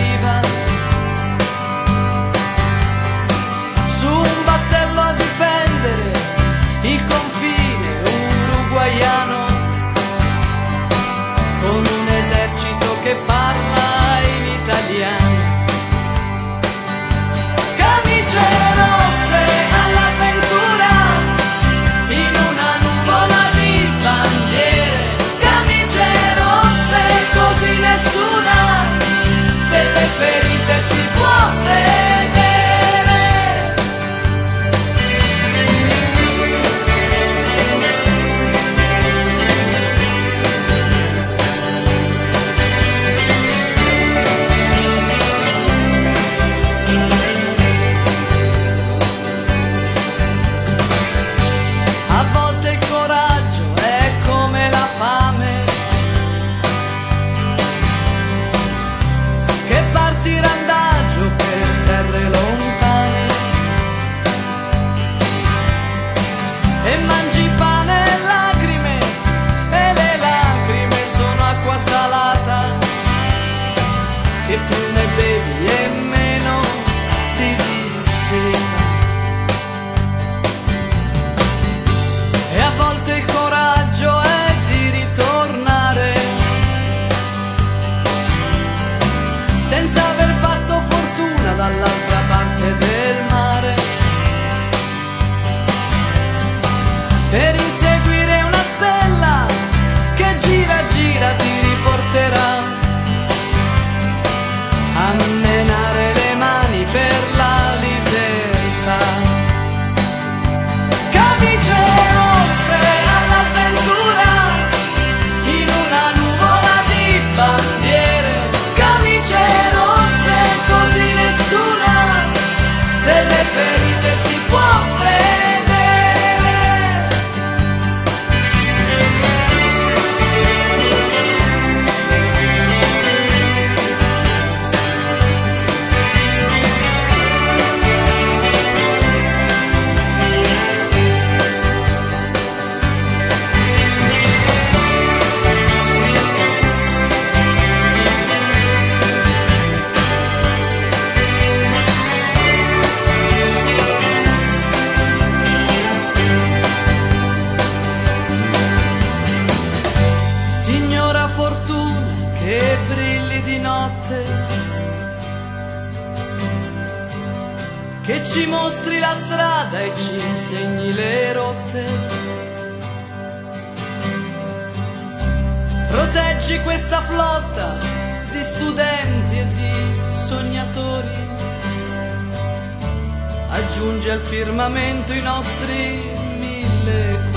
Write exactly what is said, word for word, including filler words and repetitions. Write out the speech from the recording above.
viva su un battello a difendere il confine uruguaiano, con un esercito che parla in italiano. Camicie rosse all'avventura in una nuvola di bandiere, camicie rosse così nessuna delle ferite si può vedere. A volte il coraggio è come la fame, che parti randagio per terre lontane e mangi pane e lacrime, e le lacrime sono acqua salata, che più ne bevi e meno ti disseta. E a volte il coraggio è di ritornare senza aver fatto fortuna dall'altra parte del mare, per inseguire una stella che gira gira ti riporterà a menare le mani per la libertà. Camicie rosse all'avventura in una nuvola di bandiere, camicie rosse così nessuna delle ferite si può vedere. Signora fortuna che brilli di notte, che ci mostri la strada e ci insegni le rotte, proteggi questa flotta di studenti e di sognatori, aggiungi al firmamento i nostri mille